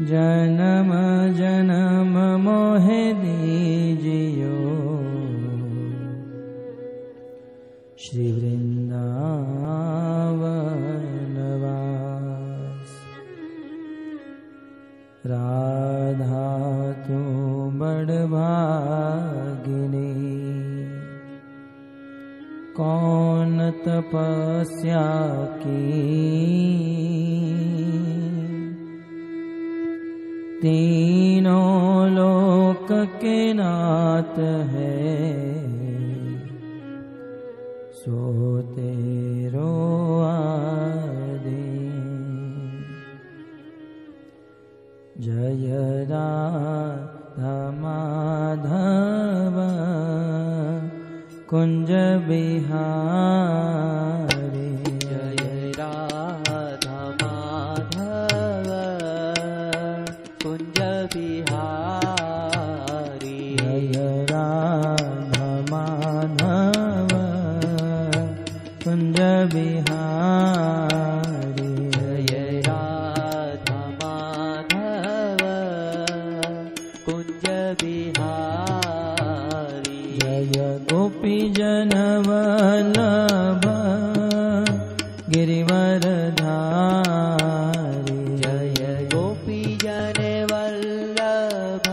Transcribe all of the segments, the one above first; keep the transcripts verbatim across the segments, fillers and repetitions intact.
जन्म जन्म मोहे दीजियो श्री वृंदावन वास। राधा तू बड़ भागिनी, कौन तपस्या की तीनों लोक के नाथ है, सो तेरो आदि। जय राधा माधव कुंज बिहारी, जय राधा माधव कुंज बिहारी। जय राधा माधव कुंज बिहारी। जय राधा माधव कुंज बिहारी। जय गोपी जन वल्लभ गिरिवरधारी। जय गोपी जन वल्लभ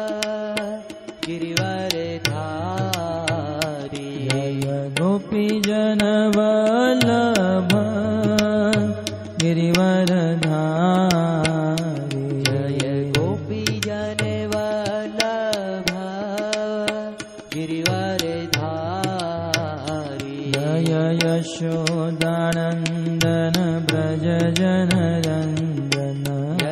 गिरिवरधारी। जय गोपी जन वल्लभ गिरिवरधारी। जय गोपी जन वल्लभ गिरिवरधारी। जय यशोदानंदन ब्रज जन रंजन।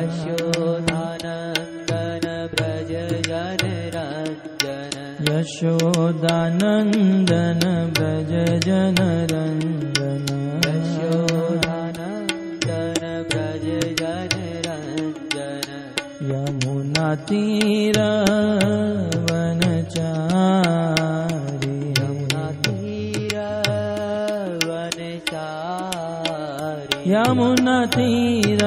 यशोदानंदन ब्रज जन रंजन। यशोदानंदन ब्रज जन रंजन। यशोदानंदन ब्रज जन रंजन। यमुना तीर वनचारी। यमुना तीर वनचारी। यमुना तीर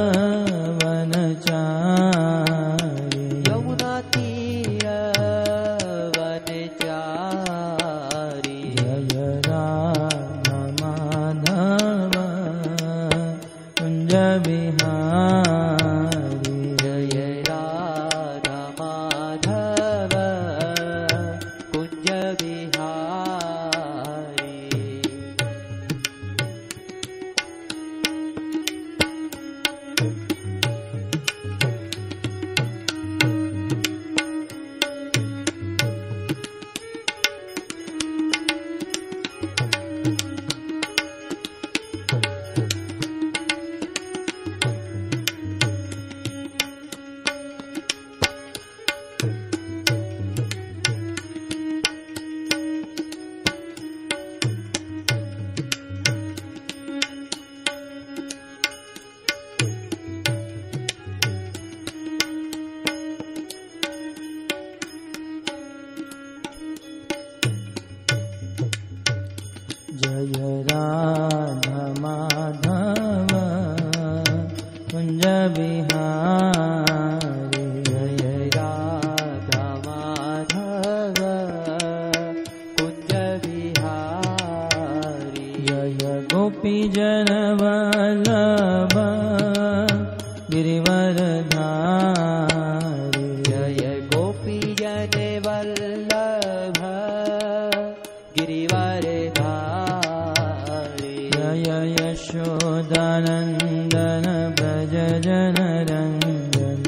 वनचारी। यमुना तीर वनचारी। जय राधा माधव कुंज बिहारी। जय राधा माधव कुंज बिहारी। जय राधा माधव कुंज बिहारी। जय राधा माधव कुंज बिहारी। जय गोपी जन वल्लभ गिरिवरधारी। जय गोपी जन वल्लभ गिरिवरधारी। जय यशोदानंदन ब्रज जन रंजन।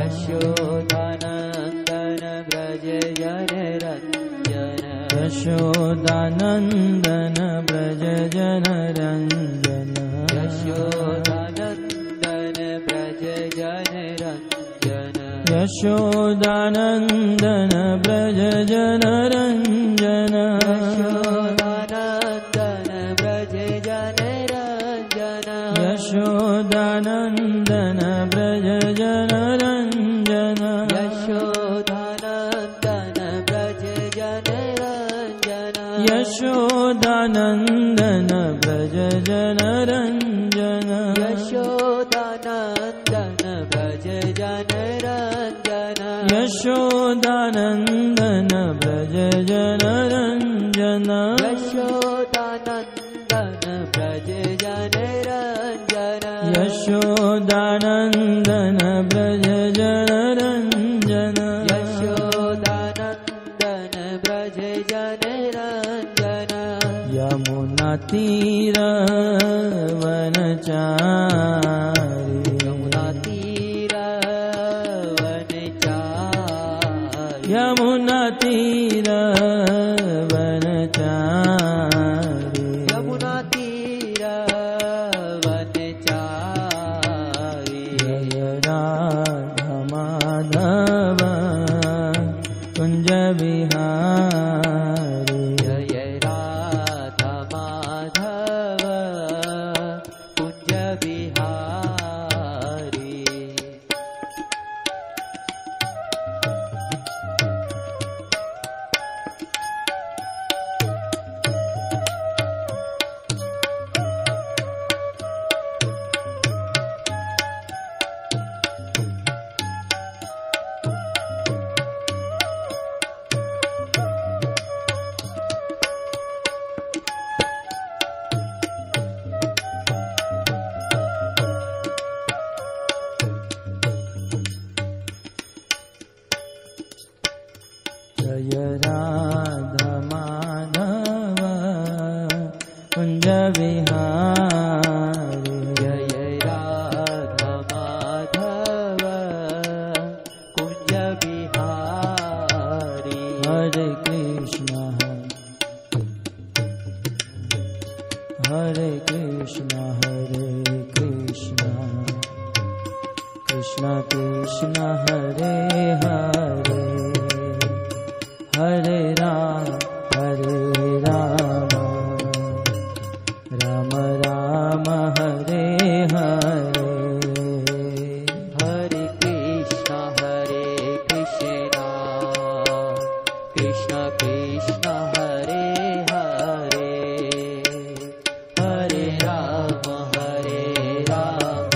यशोदानंदन ब्रज जन रंजन। यशोदानंदन ब्रज जन रंजन। यशोदानंदन ब्रज जन रंजन। यशोदानंदन ब्रज जन रंजन। यशोदानंदन ब्रज जन रंजन। यशोदानंदन ब्रज जन रंजन। यशोदानंदन ब्रज जन रंजन। यशोदानंदन ब्रज जन रंजन। यशोदानंदन ब्रज जन यशोदानन्दन व्रज जनरञ्जन यशोदानन्दन व्रज जनरञ्जन यशोदानन्दन व्रज जनरञ्जन यशोदानन्दन व्रज जनरञ्जन यमुनातीरवनचारि यमुनातीरवनचारि यमुनातीरवनचारि यमुनातीरवनचारि जय राधमाधव कुञ्ज विहारी जय राधमाधव कुञ्ज विहारी जय राधमाधव कुञ्ज विहारी जय राधमाधव कुञ्ज विहारी हरे कृष्ण हरे कृष्ण हरे कृष्ण कृष्ण कृष्ण हरे हरे हरे राम हरे राम राम राम हरे हरे हरे कृष्ण हरे कृष्ण कृष्ण कृष्ण हरे हरे हरे राम हरे राम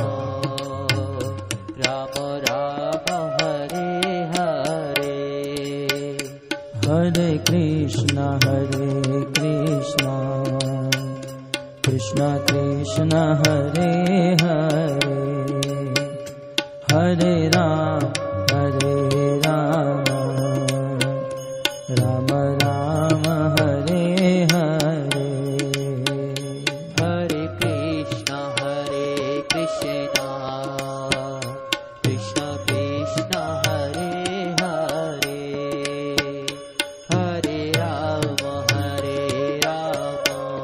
राम राम हरे हरे हरे कृष्ण हरे कृष्ण कृष्ण कृष्ण हरे हरे हरे राम हरे राम राम राम हरे हरे हरे कृष्ण हरे कृष्ण कृष्ण कृष्ण हरे हरे हरे राम हरे राम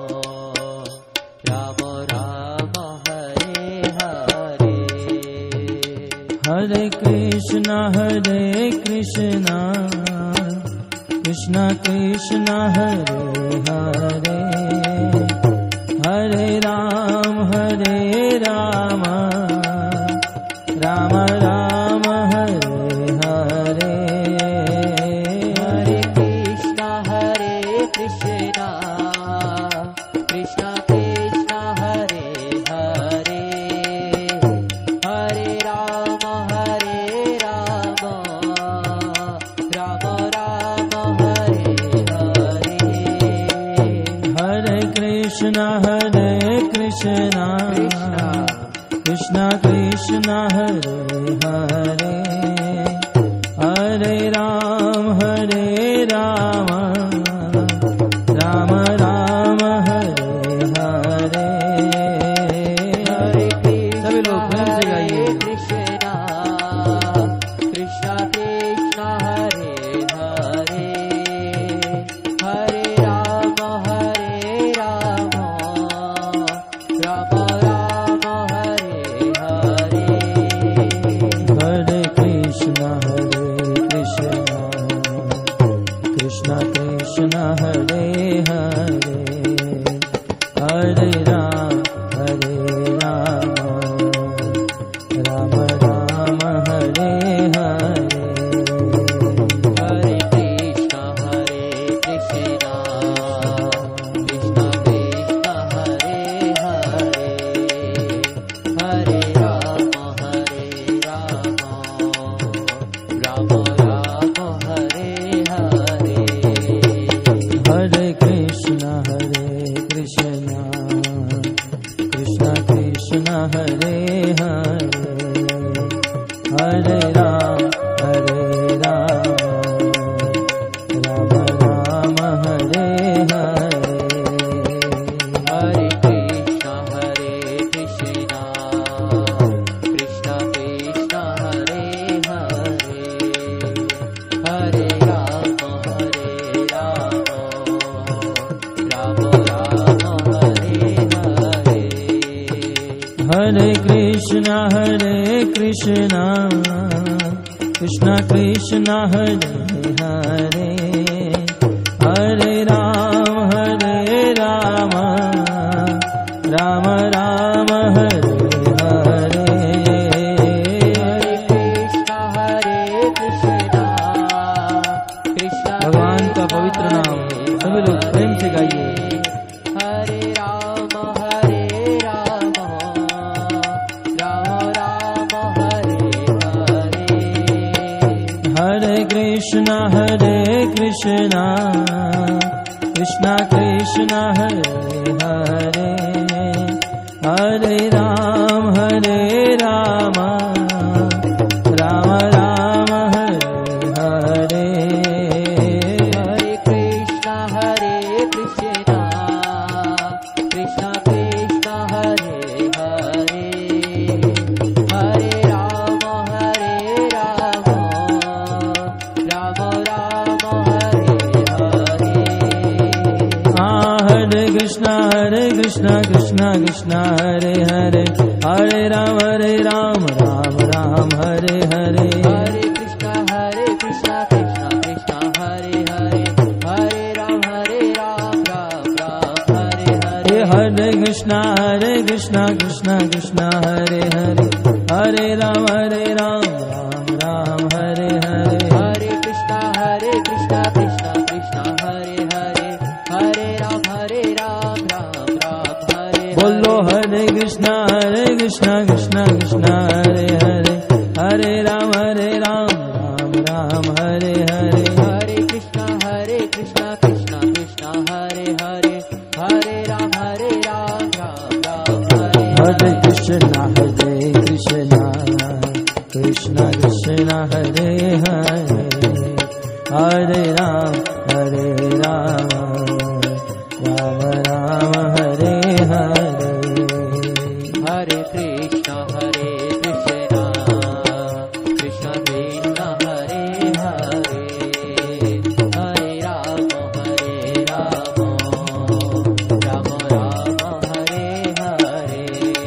राम राम हरे हरे हरे कृष्ण हरे कृष्ण कृष्ण कृष्ण हरे हरे हरे राम हरे राम राम राम हरे हरे हरे कृष्ण हरे कृष्ण कृष्ण कृष्ण हरे हरे हरे राम हरे राम राम राम हरे हरे हरे कृष्ण हरे कृष्ण कृष्ण कृष्ण हरे हरे हरे राम हरे राम राम राम हरे हरे हरे सभी लोग प्रेम से गाइए। कृष्ण कृष्ण कृष्ण हरे हरे हरे राम हरे राम राम राम हरे हरे हरे कृष्ण हरे Krishna Krishna Krishna Krishna Hare Krishna Krishna Krishna Hare Hare Hare Ram Hare Ram Rama Rama Hare Hare Hare Krishna Hare Krishna Krishna Krishna Hare Hare Hare Rama Hare Rama Rama Rama Hare Hare Hare Krishna Hare Krishna Krishna Krishna Hare Hare Hare Ram Hare Rama Rama Rama Hare Hare Krishna Hare Krishna Krishna भगवान का पवित्र नाम सभी लोग प्रेम से गाइए Hare Rama Hare Rama Rama Rama Hare Hare Hare Krishna Hare Krishna Krishna Krishna Hare Hare Hare Ram Hare Rama Rama Rama Hare Hare Hare Krishna Hare Krishna Krishna Krishna Hare Hare Hare Rama Hare Rama Rama Rama Hare Hare Ah, Hare Krishna Hare Krishna Krishna Krishna Hare Hare Hare Ram Hare Ram Ram Ram Hare Hare Hare Krishna Hare Krishna Krishna Krishna Hare Hare Hare Ram Hare Ram Ram Ram Hare Hare Hare Krishna Hare Krishna Krishna Krishna Hare Hare Hare Ram Hare Ram Ram Ram Hare Hare Hare Krishna Hare Krishna Krishna Krishna Hare Hare Hare Ram Hare Ram Ram Ram Hare बोलो Hare Krishna Hare Krishna Krishna Krishna Hare Hare Hare Ram Hare Ram Ram Ram Hare Hare Hare Krishna Hare Krishna Krishna Krishna Hare Hare Hare Ram Hare Ram Ram Ram Hare Hare Krishna Hare Krishna Krishna Krishna Hare Hare Hare Ram Hare Ram Ram Ram Hare Hare Hare Krishna Hare Krishna Krishna Krishna Hare Hare Hare Rama Hare Rama Rama Rama Hare Hare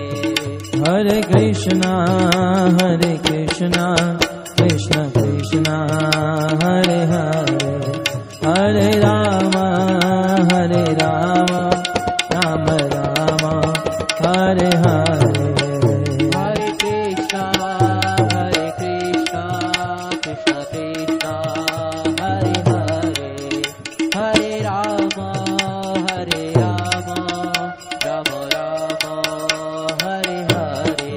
Hare Krishna Hare Krishna Krishna Krishna Hare Hare Hare Rama Hare Rama Rama Rama Hare Hare Hare Krishna Hare Krishna Krishna Krishna Hare Hare Hare Rama Hare Rama Rama Rama Hare Hare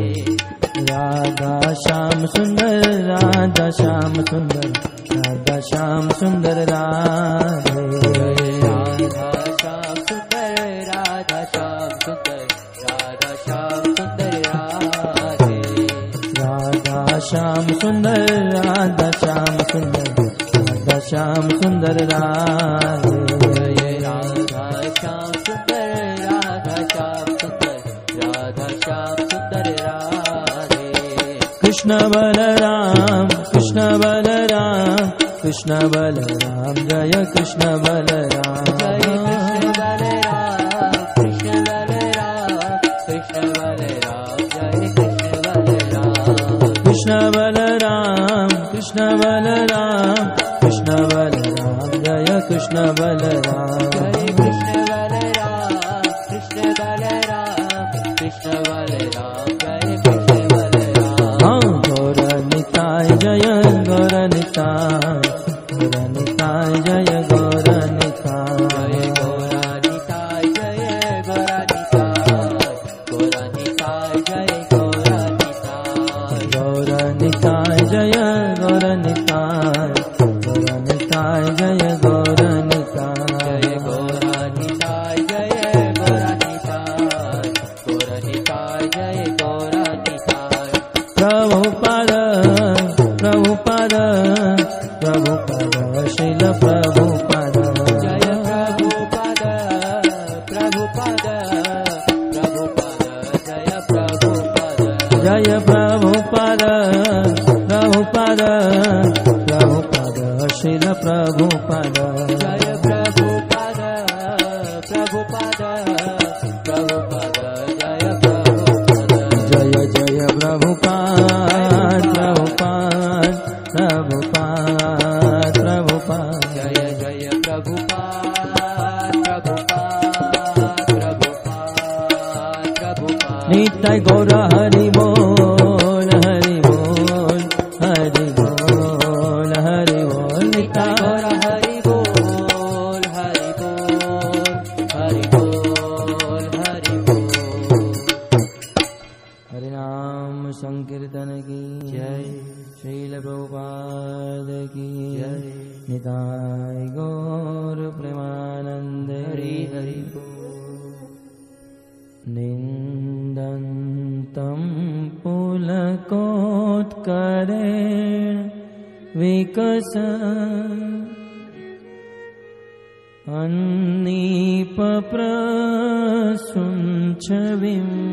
Radha Shyam Sundar Radha Shyam Sundar Radha Shyam Sundar Radhe Radha Shyam Sundar Radha Shyam Sundar Radha Shyam Sundar Radhe Radha Shyam Sundar Radha Shyam Sundar Radha Shyam Sundar Radhe Radha Shyam Sundar Radha Shyam Sundar Radha Shyam Sundar Radhe Krishna Balaram Krishna Balaram Krishna Balaram Jaya Krishna Balaram Jai Krishna Balaram Krishna Balaram Krishna Balaram Jai Krishna Balaram Krishna Balaram Krishna Balaram Krishna Balaram Jaya Krishna Balaram Jai Krishna Balaram Krishna Balaram Krishna Balaram Jai Krishna Balaram हाँ Gaura Nitai Jaya Gaura Nitai Gaura Nitai Jaya Gaura Nitai Prabhupada Prabhupada जय प्रभुपाद जय जय प्रभुपाद प्रभुपाद प्रभुपाद प्रभुपाद जय जय प्रभुपाद प्रभुपाद प्रभुपाद प्रभुपाद नित्य गौर हरि बोल हरि बोल हरि बोल हरि बोल नित्य गौर हरि बोल हरि बोल हरि बोल हरि बोल हरि नाम संकीर्तन की जय श्रील प्रभुपाद की जय निताय गौर प्रेमानंद हरि हरि बोल निन्दन्तं पुलकोत्करेण विकस अन्नीपप्रसुञ्छविम्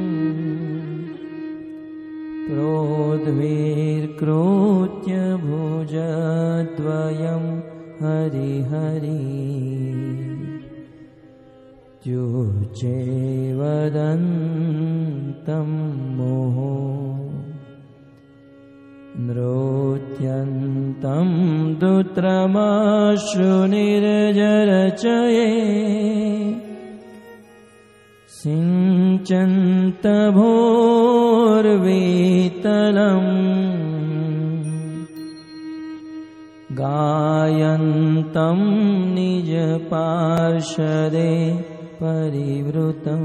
प्रोद्भिर्कृत्य भुजद्वयं हरिहरि युचे वदन्तं मोहो नृत्यन्तं दुत्रमाश्रुनिर्जरचये सिञ्चन्त भोर्वीतलम् गायन्तं निजपार्षदे परिवृतं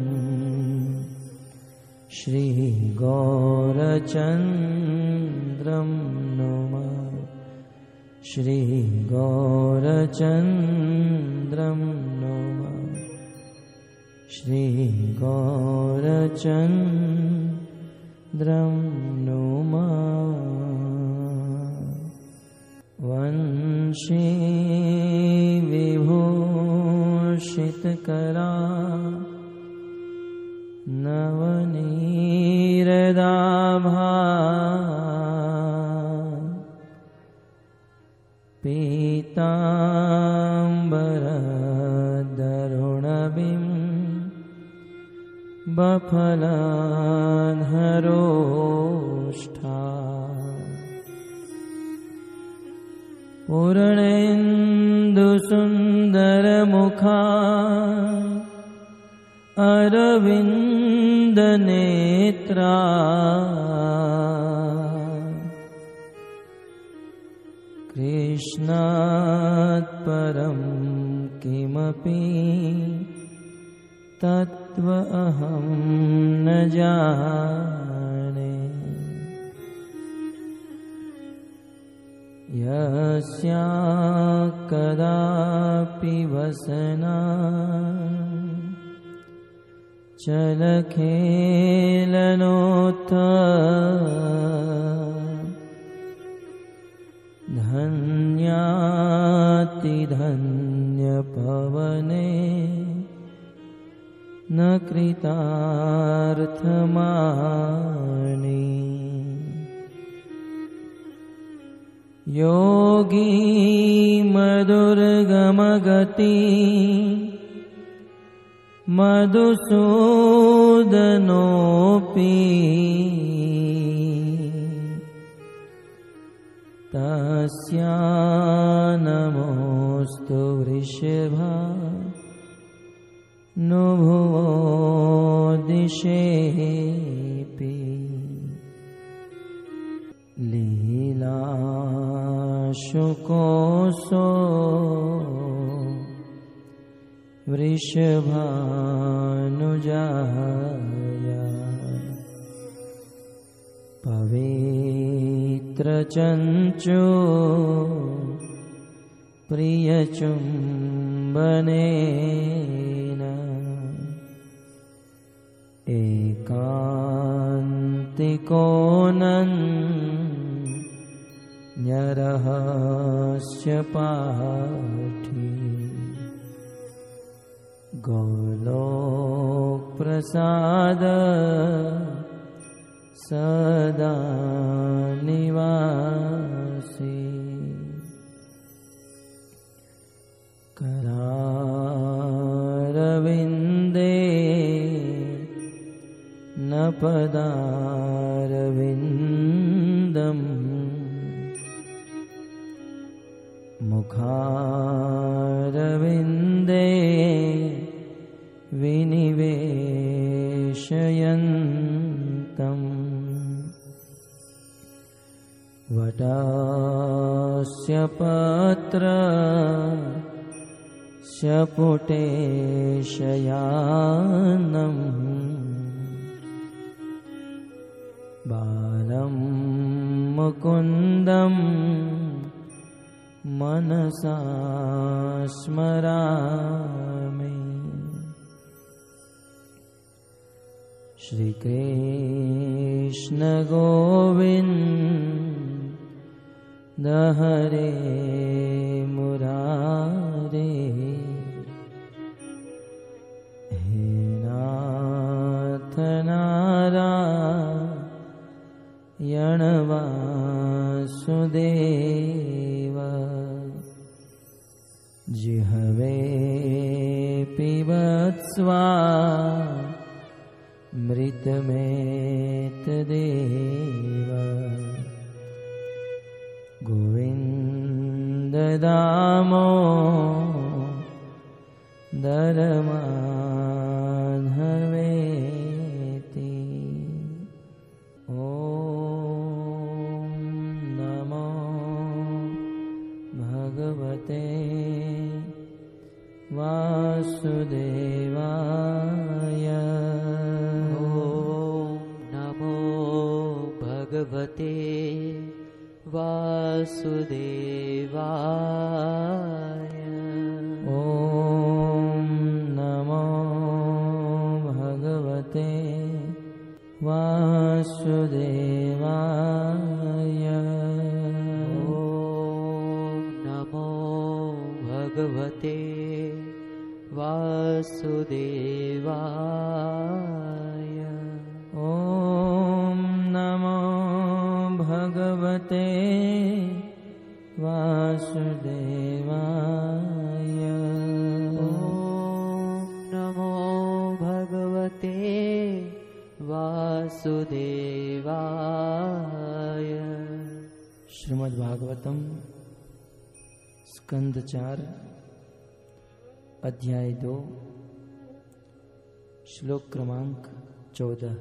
श्रीगौरचन्द्रं नुमः श्रीगौरचन्द्रं नुमः श्रीगौरचन्द्रं नुमः वंशे विभूषितकरा नवनीरदाभा पीताम्बरदरुणबिं बफलान्हरोष्ठा पूर्णेन्दुसुन्दरमुखा अरविन्दनेत्रा कृष्णात् परं किमपि तत्त्व अहं न जाने यस्या कदापि वसना चलखेलनोत्थ धन्यातिधन्यपवने न कृतार्थमानि योगी मधुर्गमगति मधुसूदनोऽपि तस्या नमोऽस्तु वृषभा नु भुवो दिशेऽपि लीलाशुकोऽसो वृषभानुजाया पवित्रचञ्चो प्रियचुम्बनेन एकान्तिकोऽनन्यरहस्य पाठी गोलोकप्रसाद सदा निवासी करारविन्दे न पदारविन्दम् मुखारविन्दे विनिवेशयन्तम् वटस्य पत्रस्य पुटे शयानम् बालं मुकुन्दं मनसा स्मरामि। श्रीकृष्ण गोविन्द हरे मुरारे, हे नाथ नारायण वासुदेव। जिह्वे पिबत्स्वा मृतमेतदेव। गोविन्द दामोदर माधवेति। ॐ नमो भगवते वासुदेवाय। ॐ नमो भगवते वासुदेवाय। ॐ नमो भगवते वासुदेवाय। ॐ नमो भगवते वासुदेवाय। ॐ नमो भगवते वासुदेवाय। ॐ नमो भगवते वासुदेवाय। श्रीमद् भागवतम स्कंद चार अध्याय दो श्लोक क्रमांक चौदह।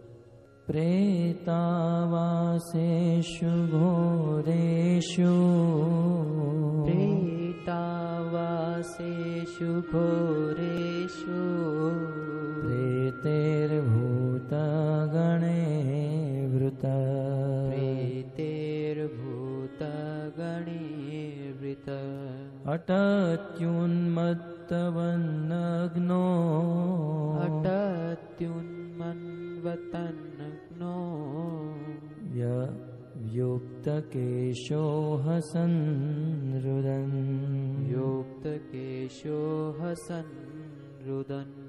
प्रेतावासेषु घोरेषु प्रेतावासेषु घोरेषु प्रेतेर्भूतगणे वृत प्रेतेर्भूतगणे वृत अटत्युन्मत्तवन्नग्नो अटत्युन्मन्वतन्नग्नो युक्तकेशो हसन् रुदन् युक्तकेशो हसन् रुदन्